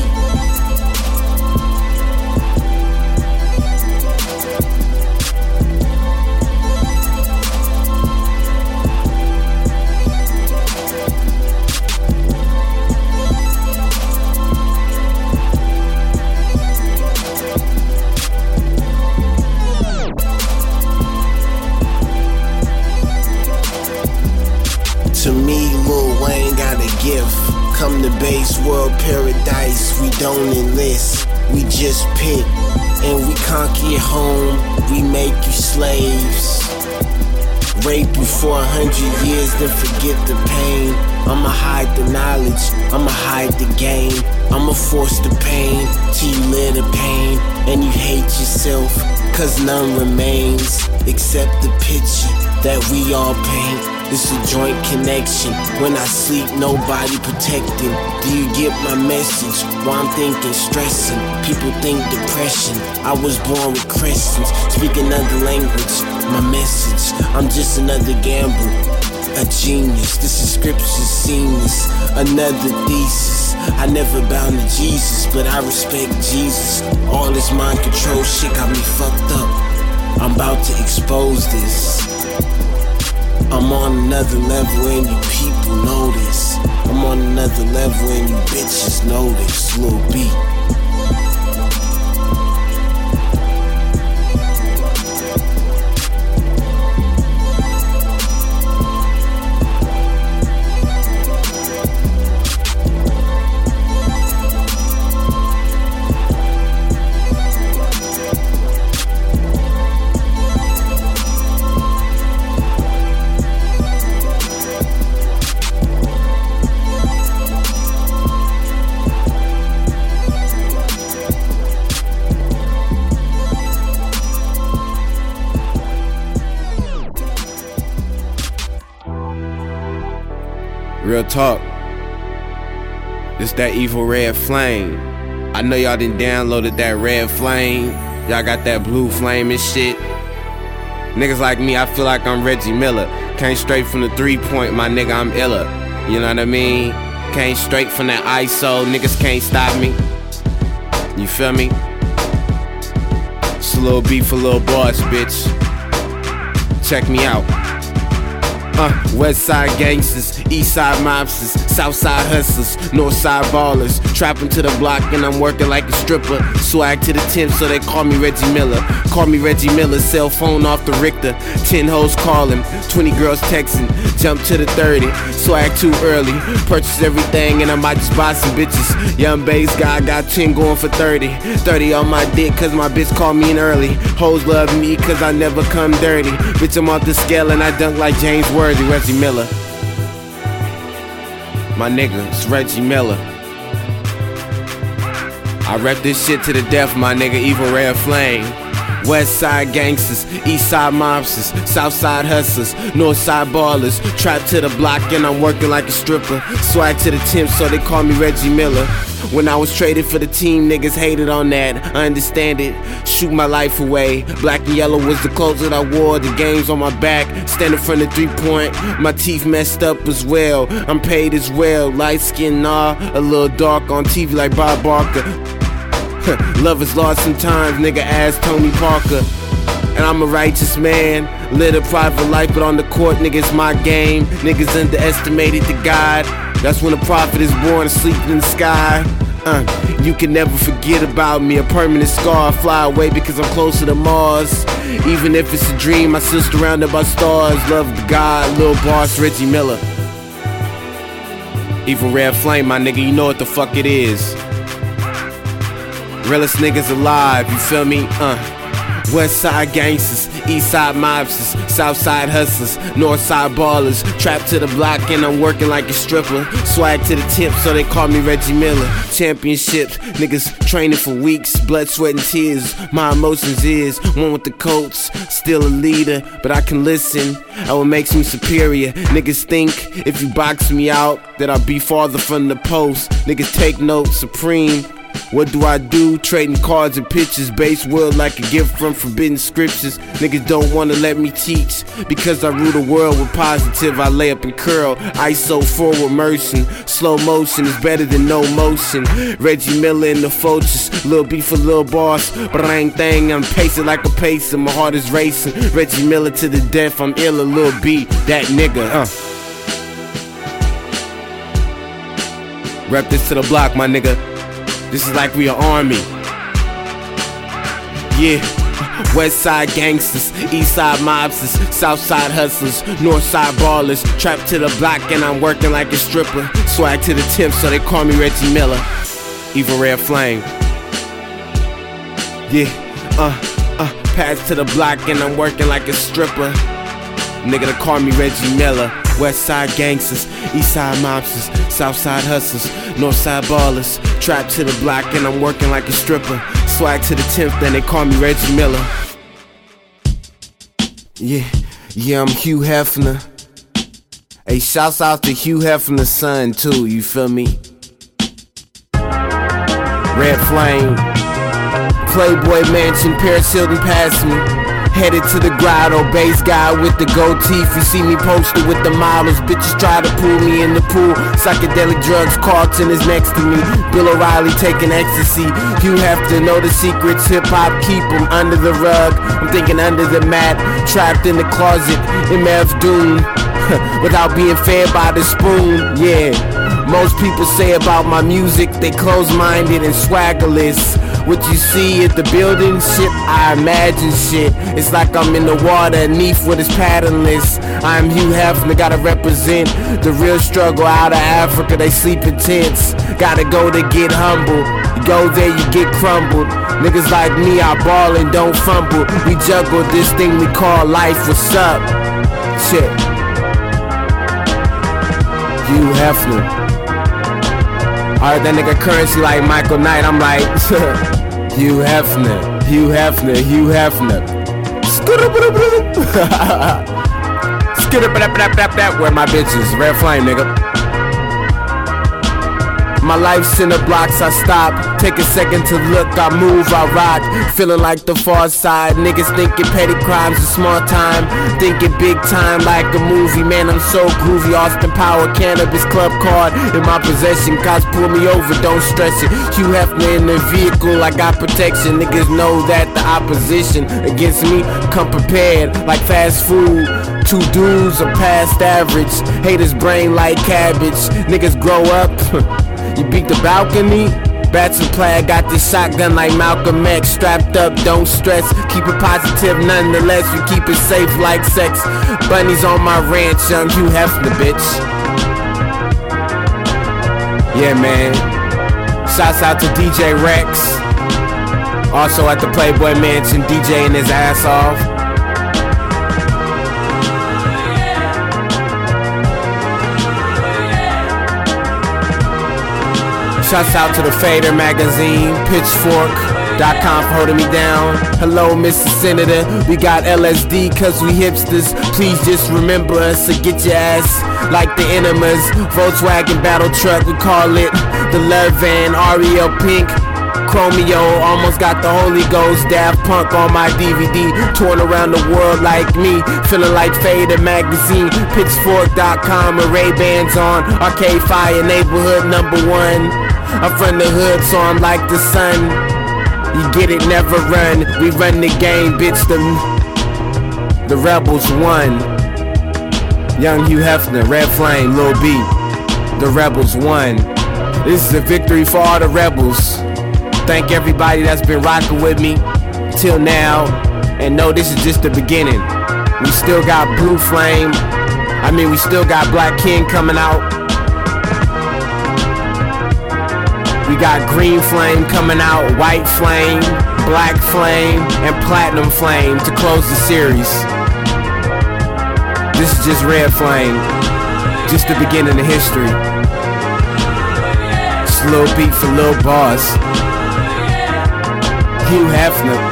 To me, Lil Wayne got a gift. Come to base world paradise. We don't enlist, we just pick. And we conquer your home, we make you slaves. Rape you for a hundred years, then forget the pain. I'ma hide the knowledge, I'ma hide the game. I'ma force the pain till you live the pain. And you hate yourself, cause none remains except the picture that we all paint. It's a joint connection. When I sleep, nobody protecting. Do you get my message? While I'm thinking, stressing. People think depression. I was born with crescents. Speak another language. My message. I'm just another gamble. a genius. This is scripture seamless, another thesis. I never bound to Jesus, but I respect Jesus. All this mind control shit got me fucked up. I'm about to expose this. I'm on another level and you people know this. I'm on another level and you bitches know this. Lil B. Real talk. It's that evil red flame. I know y'all done downloaded that red flame. Y'all got that blue flame and shit. Niggas like me, I feel like I'm Reggie Miller. Came straight from the three point, my nigga, I'm iller. You know what I mean? Came straight from that I S O, niggas can't stop me. You feel me? It's a little beef for Lil Boss, bitch. Check me out. Uh, West side gangsters, east side mobsters, south side hustlers, north side ballers. Trapping to the block and I'm working like a stripper. Swag to the tenth, so they call me Reggie Miller. Call me Reggie Miller, cell phone off the Richter. Ten hoes calling, twenty girls texting. Jump to the thirty, swag too early. Purchase everything and I might just buy some bitches. Young bass guy got ten going for thirty. thirty on my dick cause my bitch called me in early. Hoes love me cause I never come dirty. Bitch, I'm off the scale and I dunk like James Worthy. Reggie Miller. My nigga, it's Reggie Miller. I rep this shit to the death, my nigga, evil red flame. West side gangsters, east side mobsters, south side hustlers, north side ballers. Trapped to the block and I'm working like a stripper. Swag to the tenth, so they call me Reggie Miller. When I was traded for the team, niggas hated on that. I understand it, shoot my life away. Black and yellow was the clothes that I wore. The games on my back, standing from the three point. My teeth messed up as well, I'm paid as well. Light skin, nah, a little dark on T V like Bob Barker. Love is lost sometimes, nigga, ask Tony Parker. And I'm a righteous man, live a private life, but on the court, nigga, it's my game. Niggas underestimated the God. That's when a prophet is born, asleep in the sky. Uh, you can never forget about me, a permanent scar. Fly away because I'm closer to Mars. Even if it's a dream, I still surrounded by stars. Love the God, Lil Boss, Reggie Miller. Evil red flame, my nigga, you know what the fuck it is. Realest niggas alive, you feel me? Uh. West side gangsters, east side mobsters, south side hustlers, north side ballers. Trapped to the block and I'm working like a stripper. Swag to the tip, so they call me Reggie Miller. Championships, niggas training for weeks, blood, sweat and tears. My emotions is one with the coats, still a leader, but I can listen. Oh, it makes me superior. Niggas think if you box me out that I'll be farther from the post. Niggas take note, supreme. What do I do? Trading cards and pictures. Base world like a gift from forbidden scriptures. Niggas don't wanna let me teach because I rule the world with positive. I lay up and curl, I S O forward immersion. Slow motion is better than no motion. Reggie Miller in the Fortress, Lil B for Lil Boss. Bang thang, I'm pacing like a pacer. My heart is racing. Reggie Miller to the death, I'm iller. Lil B, that nigga. Uh. Rep this to the block, my nigga. This is like we an army. Yeah. West side gangsters, east side mobsters, south side hustlers, north side ballers. Trapped to the block and I'm working like a stripper. Swag to the tip, so they call me Reggie Miller. Evil red flame. Yeah. Uh, uh, pass to the block and I'm working like a stripper. Nigga, they call me Reggie Miller. West side gangsters, east side mobsters, south side hustlers, north side ballers. Trapped to the block and I'm working like a stripper. Swag to the tenth, then they call me Reggie Miller. Yeah, yeah, I'm Hugh Hefner. Hey, shouts out to Hugh Hefner's son too, you feel me? Red Flame, Playboy Mansion, Paris Hilton passed me. Headed to the grotto, bass guy with the gold teeth. You see me posted with the models, bitches try to pull me in the pool. Psychedelic drugs, Carlton is next to me. Bill O'Reilly taking ecstasy. You have to know the secrets, hip-hop keep them under the rug. I'm thinking under the mat, trapped in the closet, M F Doom. Without being fed by the spoon, yeah. Most people say about my music, they close-minded and swaggerless. What you see at the building, shit, I imagine shit. It's like I'm in the water, neath what is patternless. I'm Hugh Hefner, gotta represent the real struggle out of Africa. They sleep in tents, gotta go to get humble. You go there, you get crumbled. Niggas like me, I ball and don't fumble. We juggle this thing we call life, what's up? Shit. Hugh Hefner. Alright, that nigga Currency like Michael Knight. I'm like, Hugh Hefner, Hugh Hefner, Hugh Hefner. Where my bitches? Red Flame, nigga. My life's in the blocks, I stop. Take a second to look, I move, I rock. Feeling like the far side. Niggas thinking petty crimes is small time. Thinking big time like a movie. Man, I'm so groovy. Austin Power, Cannabis Club card in my possession. Cops pull me over, don't stress it. Hugh Hefner in the vehicle, I got protection. Niggas know that the opposition against me come prepared like fast food. Two dudes are past average. Haters brain like cabbage. Niggas grow up. You beat the balcony? Bats and plaid, got this shotgun like Malcolm X. Strapped up, don't stress, keep it positive nonetheless. We keep it safe like sex. Bunnies on my ranch, young Hugh Hefner, bitch. Yeah, man. Shouts out to D J Rex. Also at the Playboy Mansion, DJing his ass off. Shouts out to the Fader magazine, Pitchfork dot com for holding me down. Hello, Mister Senator, we got L S D cause we hipsters. Please just remember us or get your ass like the enemas. Volkswagen battle truck, we call it the Love Van. Ariel Pink, Chromeo, almost got the Holy Ghost. Daft Punk on my D V D, torn around the world like me. Feeling like Fader magazine, Pitchfork dot com, and Ray-Bans on. Arcade Fire, neighborhood number one. I'm from the hood, so I'm like the sun. You get it, never run. We run the game, bitch. The, the rebels won. Young Hugh Hefner, Red Flame, Lil B. The rebels won. This is a victory for all the rebels. Thank everybody that's been rocking with me till now. And know this is just the beginning. We still got Blue Flame. I mean, we still got Black King coming out. We got Green Flame coming out, White Flame, Black Flame, and Platinum Flame to close the series. This is just Red Flame, just the beginning of history. Just a little beat for Lil Boss. Hugh Hefner.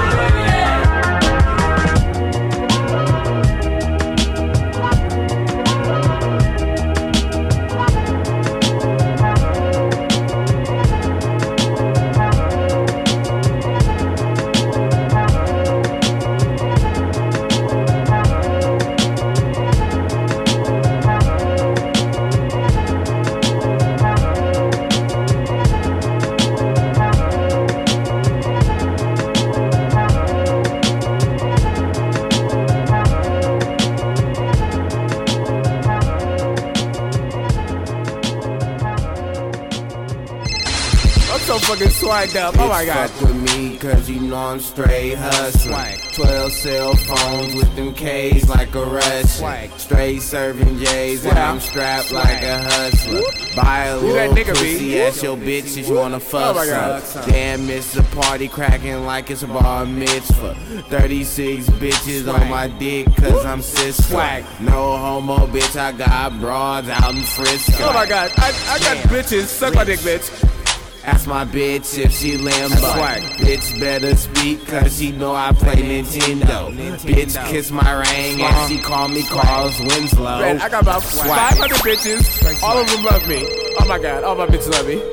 Fucking swagged up, oh my god. Fuck with me, cause you know I'm straight hustling. Twelve cell phones with them K's like a Russian. Straight serving J's and I'm strapped like a hustler. Buy a little pussy, ask your bitch if you wanna fuck some. Damn, it's a party cracking like it's a bar mitzvah. Thirty-six bitches on my dick cause I'm Cisco. No homo, bitch, I got broads out in Frisco. Oh my god, I, I got bitches, suck my dick, bitch. Ask my bitch if she Lambo. Bitch better speak cause she know I play Nintendo. Bitch kiss my ring and she call me Carlos Winslow. Man, I got about five hundred bitches. All of them love me. Oh my god, all my bitches love me.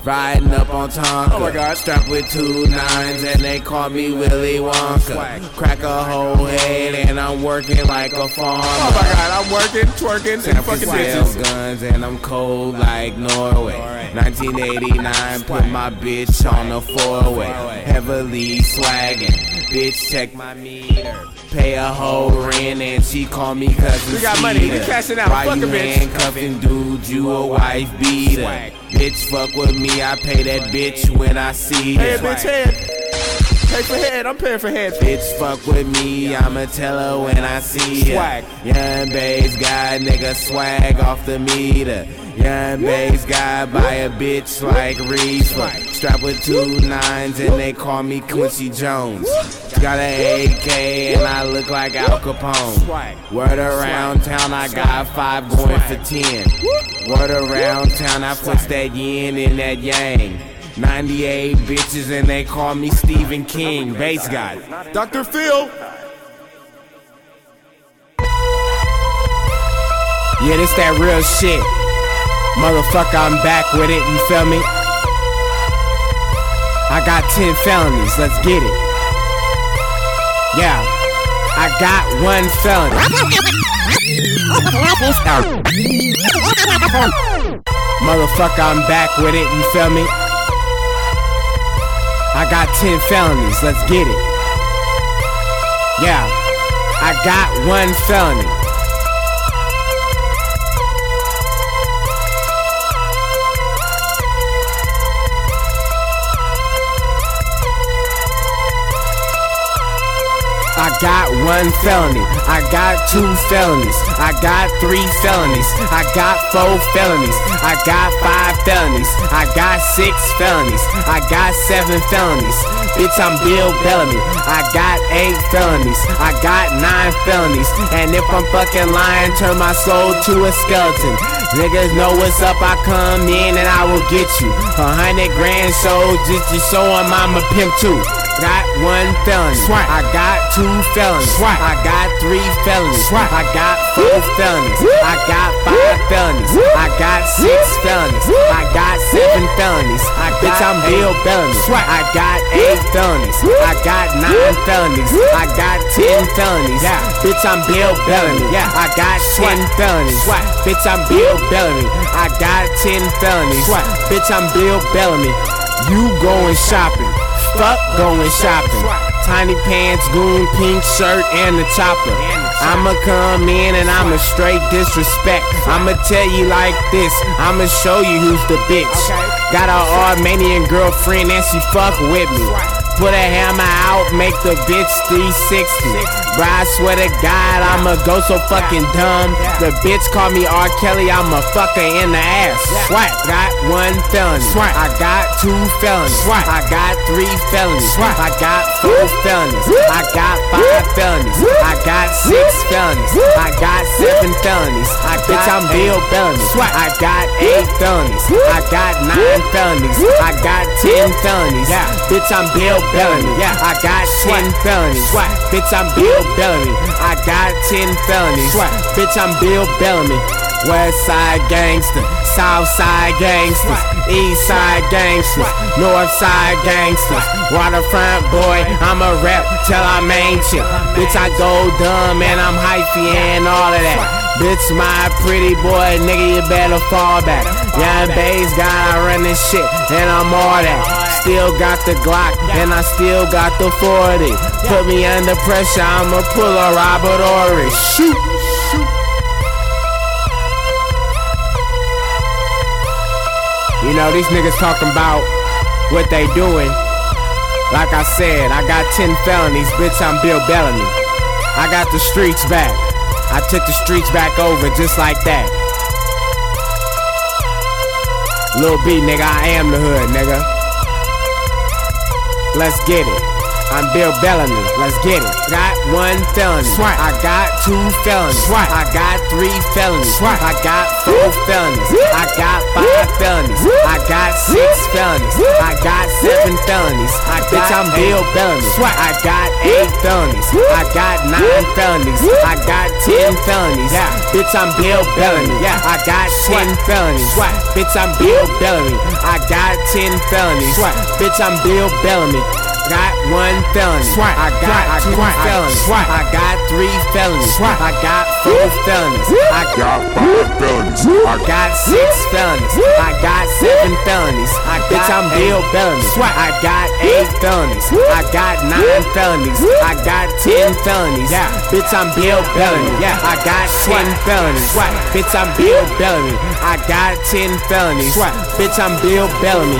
riding up on Tonka. Oh my God. Strapped with two nines and they call me Willy Wonka. Crack a whole head and I'm working like a farmer. Oh my God, I'm working, twerking, San and fucking Francisco bitches. guns and I'm cold like Norway. nineteen eighty-nine, put my bitch on a four-way. Heavily swagging, bitch check my meter. Pay a whole rent and she call me cousin. We got money, we cashing out. Why Fuck you a bitch. handcuffing dude, you a wife beater. Bitch fuck with me, I pay that bitch when I see Hey, her. bitch, head. Pay for head, I'm paying for head. Bitch fuck with me, I'ma tell her when I see her. Swag. Young bass guy, nigga swag off the meter. Young bass guy, buy a bitch like Reefer. Strapped with two nines and they call me Quincy Jones. Got an A K and I look like Al Capone. Word around town, I got five going for ten. Word around town, I puts that yin in that yang. ninety-eight bitches and they call me Stephen King, bass guy. Doctor Phil. Yeah, this that real shit. Motherfucker, I'm back with it, you feel me? I got ten felonies, let's get it. Yeah, I got one felony. Motherfucker, I'm back with it, you feel me? I got ten felonies, let's get it. Yeah, I got one felony. I got one felony, I got two felonies, I got three felonies, I got four felonies, I got five felonies, I got six felonies, I got seven felonies. Bitch, I'm Bill Bellamy. I got eight felonies, I got nine felonies, and if I'm fucking lying, turn my soul to a skeleton. Niggas know what's up, I come in and I will get you a hundred grand show just to show 'em I'm a pimp too. Got one felony, I got two felonies, I got three felonies, I got four felonies, I got five felonies, I got six felonies, I got seven felonies. I bitch, I'm Bill Bellamy. I got eight felonies, I got nine felonies, I got ten felonies. Bitch, I'm Bill Bellamy. I got ten felonies. Bitch, I'm Bill Bellamy. I got ten felonies. Bitch, I'm Bill Bellamy. You going shopping? Fuck going shopping. Tiny pants, goon, pink shirt, and the chopper. I'ma come in and I'ma straight disrespect. I'ma tell you like this, I'ma show you who's the bitch. Got an Armenian girlfriend and she fuck with me. Put a hammer out, make the bitch three sixty. But I swear to God, I'ma go so fucking dumb. The bitch call me R. Kelly, I'ma fuck her in the ass. What? Got one felony, I got two felonies, I got three felonies, I got four felonies, I got five felonies, I got six felonies, I got seven felonies. I bitch, I'm Bill Bellamy. I got eight felonies, I got nine felonies, I got ten felonies. Bitch, I'm Bill Bellamy. I got ten felonies. Bitch, I'm Bill Bellamy. I got ten felonies. Bitch, I'm Bill Bellamy. West side gangster, south side gangsters, east side gangsters, north side gangsters, waterfront boy, I'm a rep till I'm ancient. Bitch, I go dumb and I'm hyphy and all of that. Bitch, my pretty boy, nigga, you better fall back. Young bass guy, I run this shit and I'm all that. Still got the Glock and I still got the forty. Put me under pressure, I'ma pull a Robert Ory. Shoot, shoot. You know, these niggas talking about what they doing. Like I said, I got ten felonies, bitch, I'm Bill Bellamy. I got the streets back. I took the streets back over just like that. Lil B, nigga, I am the hood, nigga. Let's get it. I'm Bill Bellamy. Let's get it. Got one felony. Swat. I got two felonies. Swat. I got three felonies. Swat. I got four felonies. I got five felonies. I got six felonies. I got seven felonies. I got Bitch, I'm Bill Bellamy. Swat. I got eight felonies. I got nine felonies. I got ten felonies. Yeah. Bitch, I'm Bill Bellamy. Yeah. I got ten felonies. Swat. Bitch, I'm Bill Bellamy. I got ten felonies. Swat. Bitch, I'm Bill Bellamy. Got one felony. Swat. I got two felonies. Swat. I got three felonies. Swat. I got four felonies. I got five felonies. I got six felonies. I got seven felonies. I got Bitch, I'm Bill Bellamy. Swat. I got eight felonies. I got nine felonies. I got ten felonies. Yeah. Bitch, I'm Bill Bellamy. Yeah. I got ten felonies. Swat. Bitch, I'm Bill Bellamy. I got ten felonies. Swat. Bitch, I'm Bill Bellamy.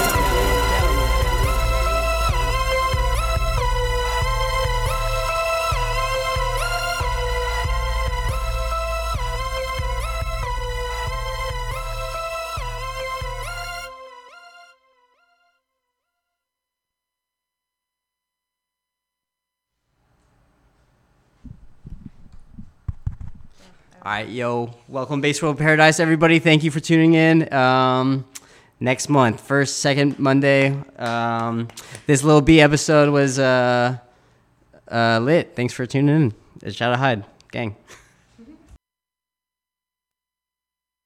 All right, yo, welcome Bass World Paradise, everybody. Thank you for tuning in. Um, next month, first, second Monday. Um, this Lil B episode was uh, uh, lit. Thanks for tuning in. Shout out Hyde, gang.